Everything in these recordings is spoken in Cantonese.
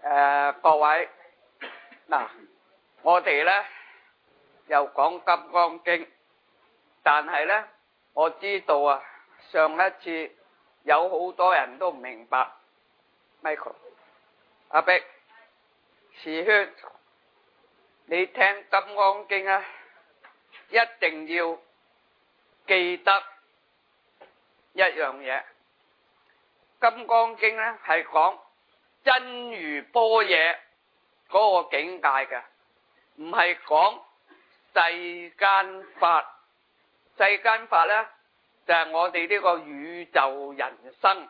各位，嗱，我哋咧又講《金剛經》，但係咧我知道啊，上一次有好多人都唔明白。Michael， 阿碧，慈萱，你聽《金剛經》啊，一定要記得一樣嘢，《金剛經》咧係講真如般若嗰個境界嘅，唔係講世間法。世間法咧就係我哋呢個宇宙人生。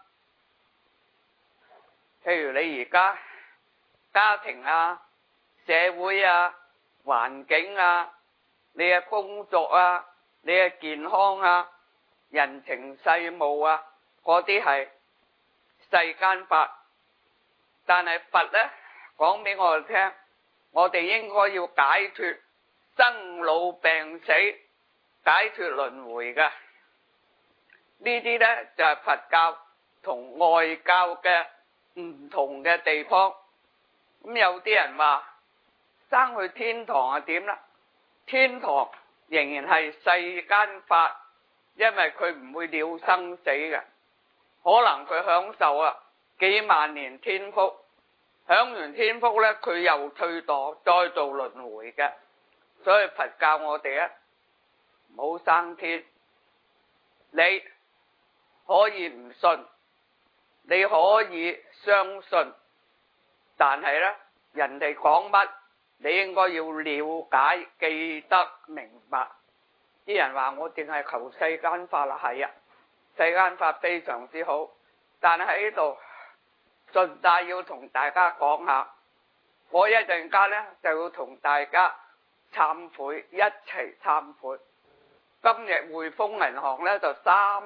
譬如你而家家庭啊、社會啊、環境啊、你嘅工作啊、你嘅健康啊、人情世務啊，嗰啲係世間法。但係佛咧講俾我哋聽，我哋應該要解脫生老病死，解脫輪迴嘅。呢啲咧就係佛教同外教嘅唔同嘅地方。咁有啲人話生去天堂係點啦？天堂仍然係世間法，因為佢唔會了生死嘅，可能佢享受啊幾萬年天福，享完天福咧佢又退墮再做輪迴嘅。所以佛教我哋啊唔好生天，你可以唔信，你可以相信，但係咧人哋講乜你應該要了解記得明白。啲人話我淨係求世間法啦，係啊，世間法非常之好，但係喺呢度順帶要同大家講下，我一陣間咧就要同大家懺悔，一齊懺悔。今日匯豐銀行咧就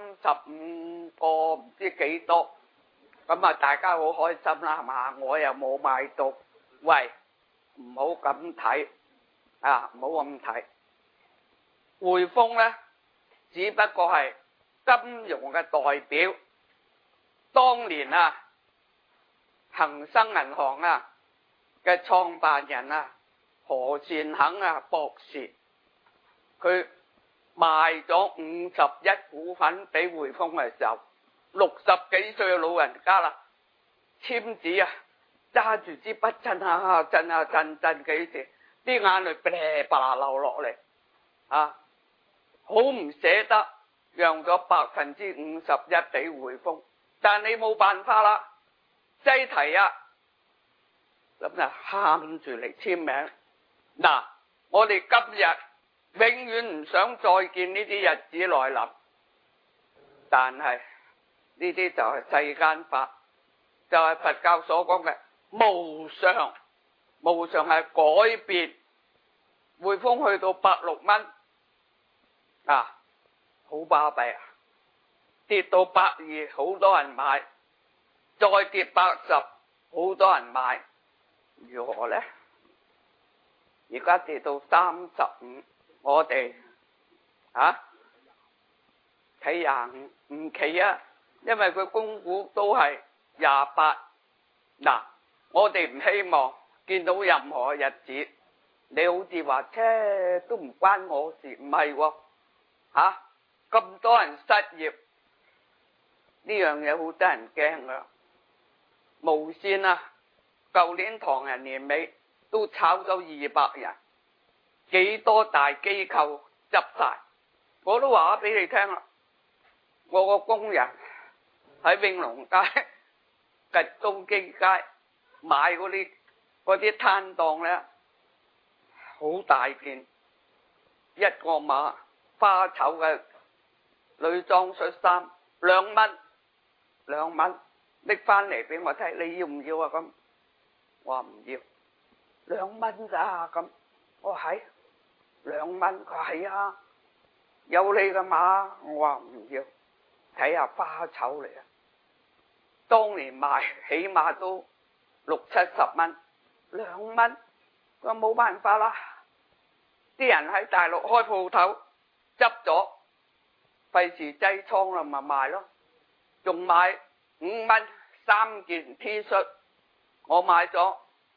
35個唔知幾多，咁啊大家好開心啦，係嘛？我又冇買到，喂，唔好咁睇啊，唔好咁睇。匯豐咧只不過係金融嘅代表。當年啊恒生銀行啊嘅創辦人啊何善肯啊博士，佢賣咗51股份俾匯豐嘅時候，60幾歲嘅老人家啦，簽字啊，揸住支筆震啊震啊震幾時，啲眼淚噼哩啪啦流落嚟啊，好唔捨得讓咗51%俾匯豐，但你冇辦法啦，擠提啊，咁就喊住嚟簽名。嗱，我哋今日永遠唔想再見呢啲日子來臨，但係呢啲就係世間法，就係佛教所講嘅無常。無常係改變。匯豐去到106蚊啊，好巴閉啊，跌到120，好多人買，再跌80，好多人買，如何呢？而家跌到35，我哋睇25唔企啊，因為佢供股都係28。嗱，我哋唔希望見到任何日子，你好似話都唔關我事，唔係喎，咁多人失業，呢樣嘢好得人驚噶。無線啊，舊年唐人年尾都炒咗200人，幾多大機構執晒。我都話俾你聽啦，我個工人喺永隆街、吉中基街買嗰啲攤檔咧，好大件，一個碼花綢嘅女裝恤衫2蚊，拎翻嚟俾我睇，你要唔要啊？咁我話唔要，2蚊咋咁？我話係2蚊，佢話係啊，有你噶嘛？我話唔要，睇下花綢嚟啊！當年賣起碼都60-70蚊，2蚊，佢話冇辦法啦。啲人喺大陸開鋪頭執咗，費事擠倉啦，咪賣咯。仲買5蚊3件 T 恤， 我買咗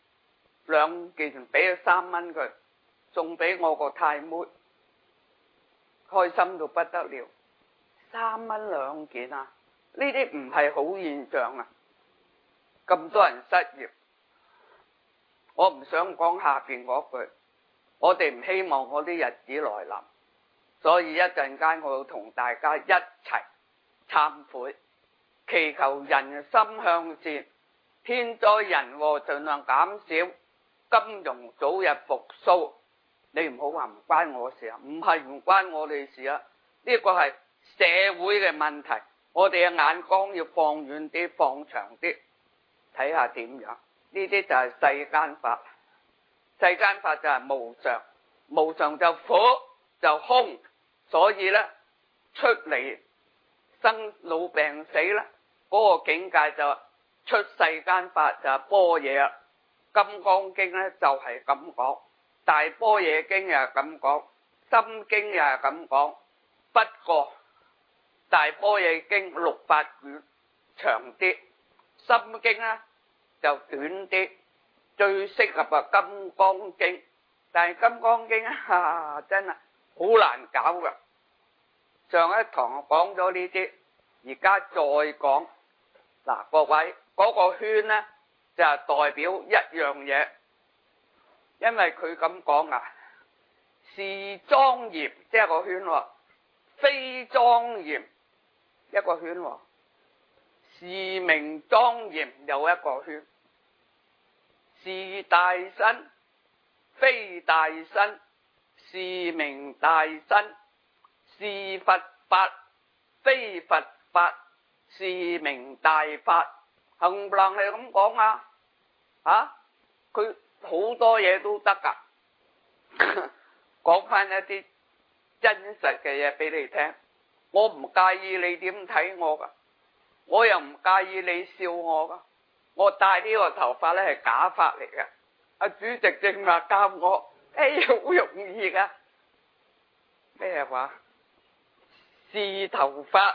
2件，俾咗3蚊佢，送俾我個太妹，開心到不得了。3蚊2件啊！呢啲唔係好現象啊！咁多人失業，我唔想講下邊嗰句，我哋唔希望嗰啲日子來臨，所以一陣間我要同大家一齊懺悔，祈求人心向善，天災人禍盡量減少，金融早日復甦。你唔好話唔關我事啊，唔係唔關我哋事啊，呢個係社會嘅問題，我哋嘅眼光要放遠啲，放長啲，睇下點樣。呢啲就係世間法，世間法就係無常，無常就苦就空，所以呢，出嚟生老病死呢，嗰個境界就出世間法，就係般若。金剛經呢就係咁講，大般若經又係咁講，心經又係咁講。不過大般若經600卷長啲，心經呢就短啲，最適合啊金剛經。但係金剛經真係好難搞噶。上一堂講咗呢啲，而家再講。嗱，各位嗰個圈呢就係代表一樣嘢，因為佢咁講啊，是莊嚴即係個圈喎，非莊嚴一個圈喎，是名莊嚴又一個圈，是大身非大身，是名大身，是佛法非佛法，是名大法。冚唪唥係咁講啊！佢好多嘢都得噶，講翻一啲真實嘅嘢俾你聽。我唔介意你點睇我噶，我又唔介意你笑我噶。我戴呢個頭髮咧係假髮嚟嘅。阿主席正話教我，好容易噶。咩話？是頭髮。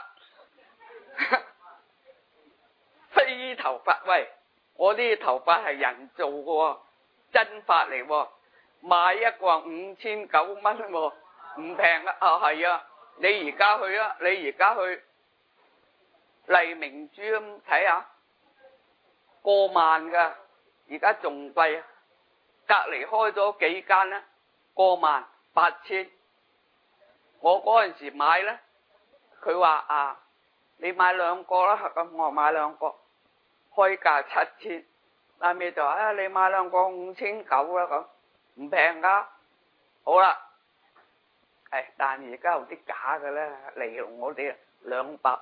非頭髮，喂，我呢啲頭髮係人造嘅喎，真髮嚟喎，買一個5900蚊喎，唔平啊！係啊，你而家去啊，你而家去黎明珠咁睇下，過萬噶，而家仲貴啊！隔離開咗幾間呢，過萬8000。我嗰陣時買呢，佢話你買2個啦，咁我買2個。開價7000，拉尾就話你買2個5900啦，咁唔平噶。好啦，但而家有啲假嘅咧，嚟我哋200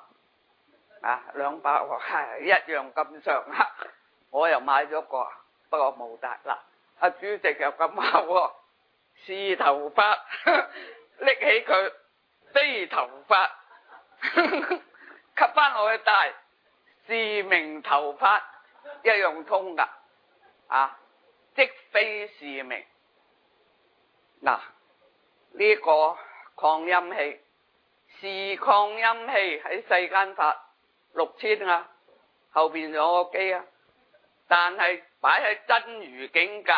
一樣咁上下，我又買咗個，不過冇帶啦。阿主席又咁話喎，是頭髮，拎起佢非頭髮，吸翻落去戴。是名頭髮一樣通噶，即非是名。嗱，呢個擴音器，是擴音器喺世間法6000啊，後邊有個機啊，但係擺喺真如境界，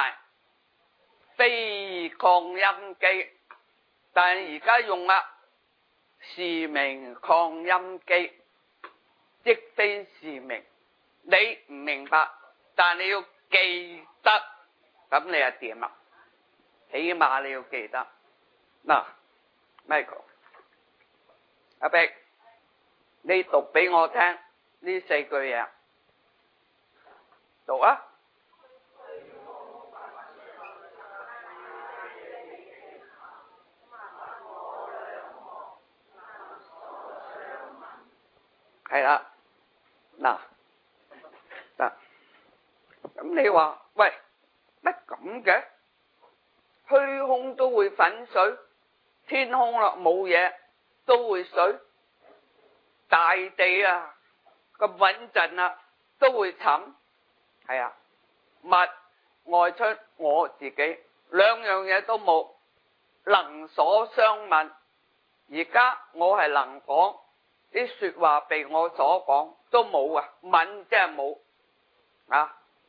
非擴音機，但係而家用啦，是名擴音機。即非是名，你唔明白，但你要記得，咁你就掂啦。起碼你要記得。嗱，Michael， 阿碧，你讀俾我聽呢4句嘢，讀啊！係啦。嗱，得，咁你話喂乜咁嘅？虛空都會粉碎，天空啦冇嘢都會碎，大地啊咁穩陣啊都會沉，係啊，物外出我自己2樣嘢都冇，能所相問。而家我係能講。啲說話被我所講都冇啊，問即係冇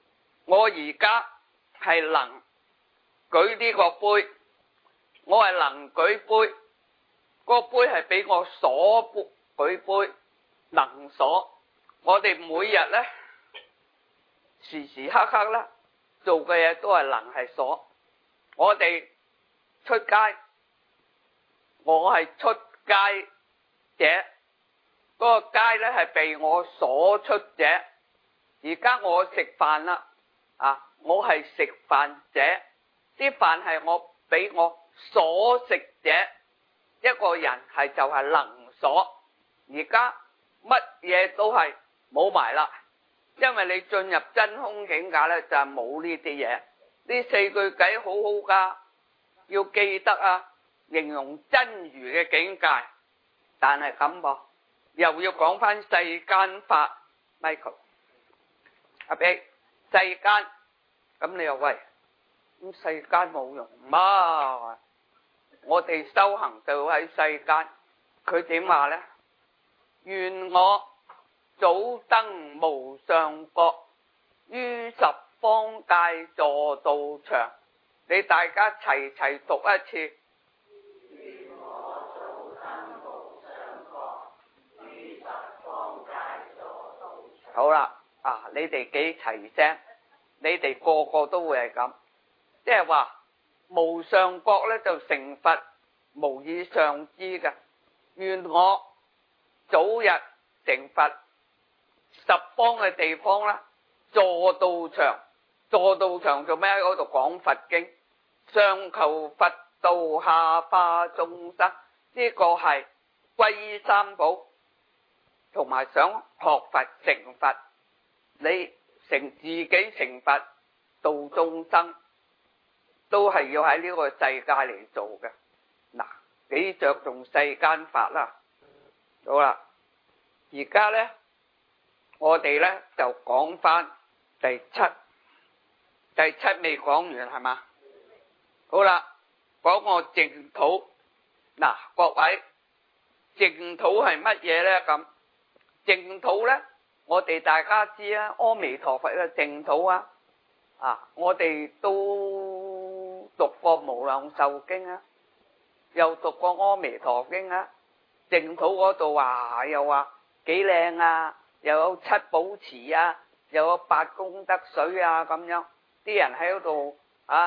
我而家係能舉呢個杯，我係能舉杯，個杯係俾我鎖舉杯，能鎖。我哋每日呢，時時刻刻呢，做嘅嘢都係能係鎖。我哋出街，我係出街者，嗰個街呢係被我鎖出者。而家我食飯啦，我係食飯者，啲飯係我俾我所食者。一個人係就係能鎖。而家乜嘢都係冇埋啦，因為你進入真空境界呢，就係冇呢啲嘢。呢四句偈好好噶，要記得啊，形容真如嘅境界。但係咁噃，又要講翻世間法。 Michael 阿比，世間，咁你又喂，咁世間冇用嘛？我哋修行就喺世間。佢點話呢？願我早登無上國，於十方界坐道場。你大家齊齊讀一次。願我早登無上國，於十方界坐道場。好啦。你哋幾齊聲，你哋個個都會係咁，即係話無上國呢就成佛，無以上之嘅。願我早日成佛，十方嘅地方呢，坐道場。坐道場做咩？喺嗰度講佛經，上求佛道，下化眾生。呢個係皈依三寶，同埋想學佛成佛。你自己成佛度眾生，都係要喺呢個世界嚟做嘅。嗱，幾着重世間法啦。好啦，而家呢，我哋呢就講翻第七未講完係嘛？好啦，講個淨土。嗱，各位，淨土係乜嘢呢？咁淨土呢，我哋大家知啊，阿彌陀佛嘅淨土啊，我哋都讀過無量壽經啊，又讀過阿彌陀經啊。淨土嗰度又話幾靚啊，又有七寶池啊，又有八功德水啊，咁樣啲人喺嗰度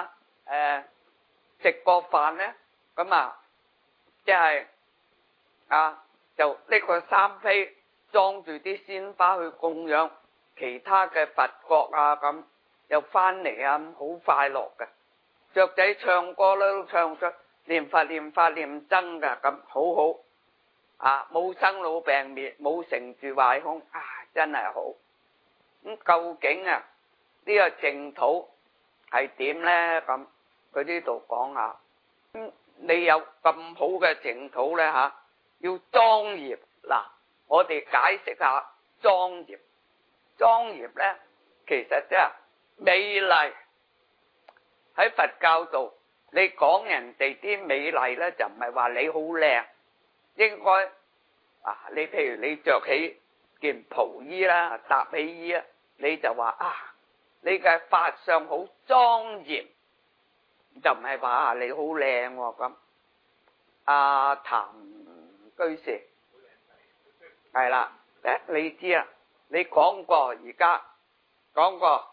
食個飯呢，咁即係就呢個三妃裝住啲鮮花去供養其他嘅佛國啊，咁又翻嚟啊，好快樂嘅。雀仔唱歌咧都唱出念佛念法念僧噶，咁好好冇生老病滅，冇成住壞空，真係好。咁究竟呢個淨土係點呢？咁佢呢度講下，你有咁好嘅淨土呢，要莊嚴。嗱，我哋解釋下莊嚴。莊嚴呢，其實即係美麗。喺佛教度，你講人哋啲美麗呢，就唔係話你好靚，應該你譬如你着起件袍衣啦，搭起衣啊，你就話你嘅法相好莊嚴，就唔係話你好靚咁。譚居士係啦，你知啊，你講過，而家講過，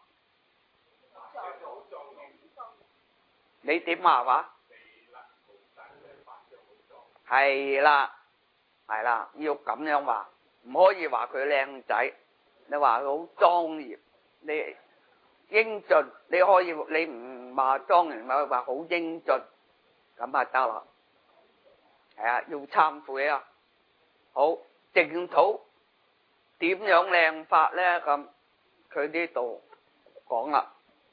你點話？係啦，係啦，要咁樣話，唔可以話佢靚仔，你話佢好莊嚴，你英俊，你可以，你唔話莊嚴，咪話好英俊，咁得啦。係要懺悔啊！好，淨土點樣靚法呢？咁佢呢度講啦，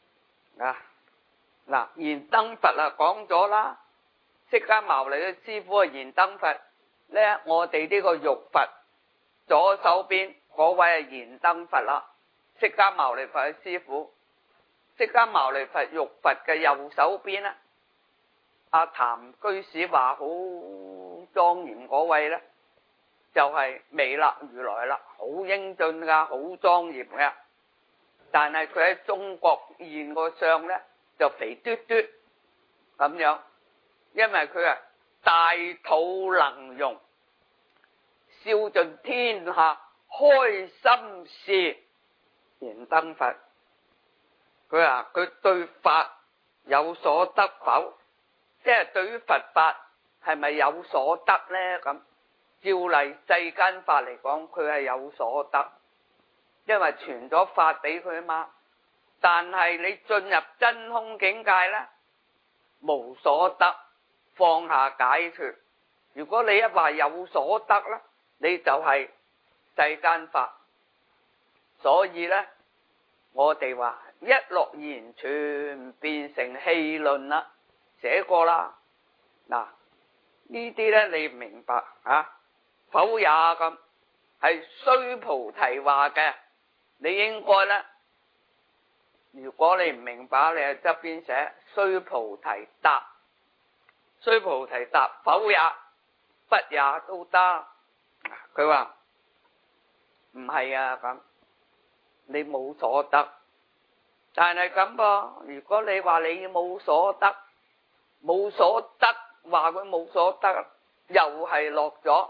嗱，燃燈佛講咗啦，釋迦牟尼嘅師傅係燃燈佛呢，我哋呢個玉佛左手邊嗰位係燃燈佛啦，釋迦牟尼佛嘅師傅，釋迦牟尼佛玉佛嘅右手邊呢，譚居士話好莊嚴嗰位呢，就係彌勒如來啦，好英俊噶，好莊嚴嘅。 但係佢喺中國現個相咧就肥嘟嘟咁樣，因為佢係大肚能容，笑盡天下開心事。燃燈佛佢話佢對法有所得否？即係對於佛法係咪有所得呢？咁照例世間法嚟講，佢係有所得，因為傳咗法俾佢啊嘛。但係你進入真空境界呢，無所得，放下解脫。如果你一話有所得呢，你就係世間法。所以呢，我哋話一落言全變成戲論啦，寫過啦。嗱，呢啲呢你唔明白啊？否也咁係須菩提話嘅，你應該呢，如果你唔明白，你喺側邊寫須菩提答，須菩提答否也不也都得。佢話唔係啊，咁你冇所得，但係咁噃，如果你話你冇所得，冇所得，話佢冇所得，又係落咗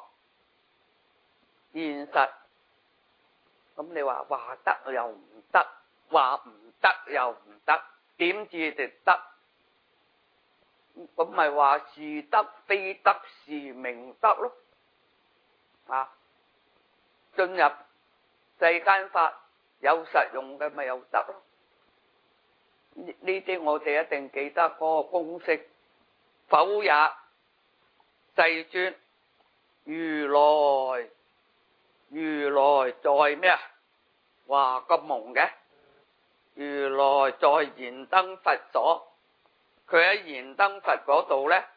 現實。咁你話得又唔得，話唔得又唔得，點至就得？咁咪話是得非得是名得咯。啊，進入世間法有實用嘅咪又得咯。呢啲我哋一定記得嗰個公式。否也世尊，如來在咩啊？話咁蒙嘅，如來在燃燈佛所，佢喺燃燈佛嗰度呢，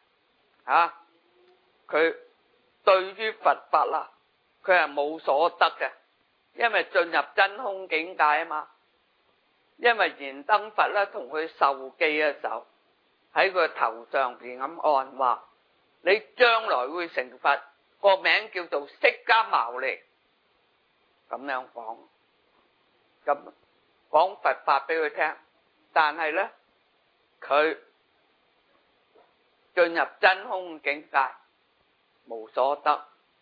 佢對於佛法啦，佢係冇所得嘅，因為進入真空境界啊嘛。因為燃燈佛咧同佢授記嘅時候，喺佢頭上邊咁按話，你將來會成佛，個名叫做釋迦牟尼，咁樣講，咁講佛法俾佢聽。但係呢，佢進入真空境界，無所得。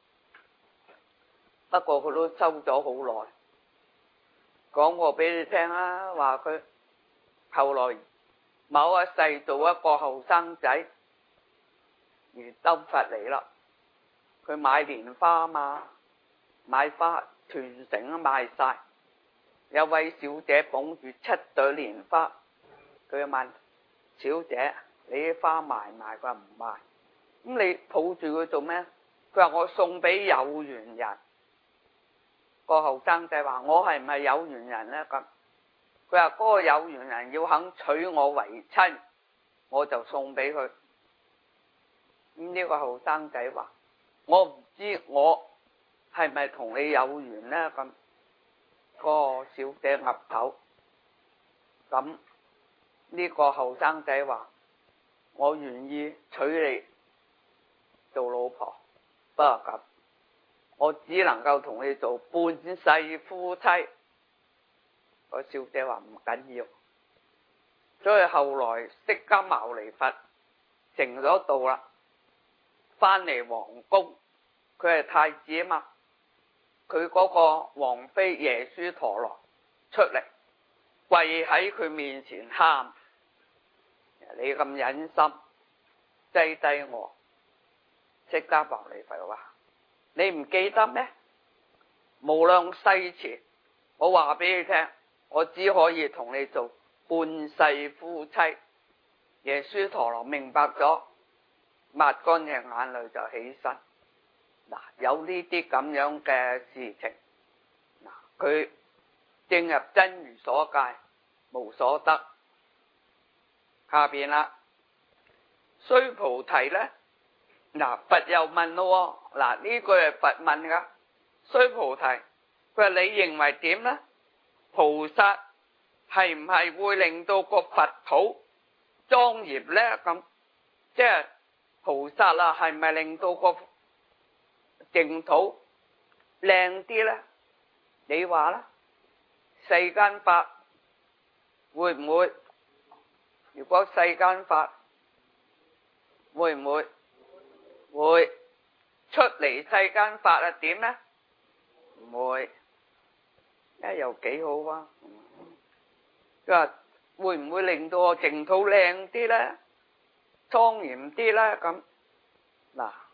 不過佢都修咗好耐，講過俾你聽啦，話佢後來某一世做一個後生仔，而燈佛嚟啦，佢買蓮花嘛，買花全城都賣晒。有位小姐捧住7朵蓮花，佢就問小姐：你啲花賣唔賣？佢話唔賣。咁你抱住佢做咩？佢話我送俾有緣人。個後生仔話：我係唔係有緣人呢？咁佢話嗰個有緣人要肯娶我為親，我就送俾佢。咁呢個後生仔話：我唔知我係咪同你有緣呢？咁個小姐岌頭。咁呢個後生仔話：我願意娶你做老婆，不過咁，我只能夠同你做半世夫妻。個小姐話唔緊要。所以後來釋迦牟尼佛成咗道啦，翻嚟皇宮，佢係太子啊嘛，佢嗰個皇妃耶輸陀羅出嚟跪喺佢面前喊：你咁忍心擠低我？釋迦牟尼佛話：你唔記得咩？無量世前，我話俾你聽，我只可以同你做半世夫妻。耶輸陀羅明白咗，抹乾淨眼淚就起身。嗱，有呢啲咁樣嘅事情，嗱，佢正入真如所界，無所得。下邊啦，須菩提呢？嗱，佛又問咯，嗱，呢句係佛問噶。須菩提，佢話你認為點呢？菩薩係唔係會令到個佛土莊嚴呢？咁即係菩薩啦，係咪令到個淨土靚啲呢？你話啦，世間法會唔會？如果世間法會唔會？會。出嚟世間法啊點呢？唔會。又幾好啊！佢話會唔會令到我淨土靚啲呢？莊嚴啲呢？咁嗱。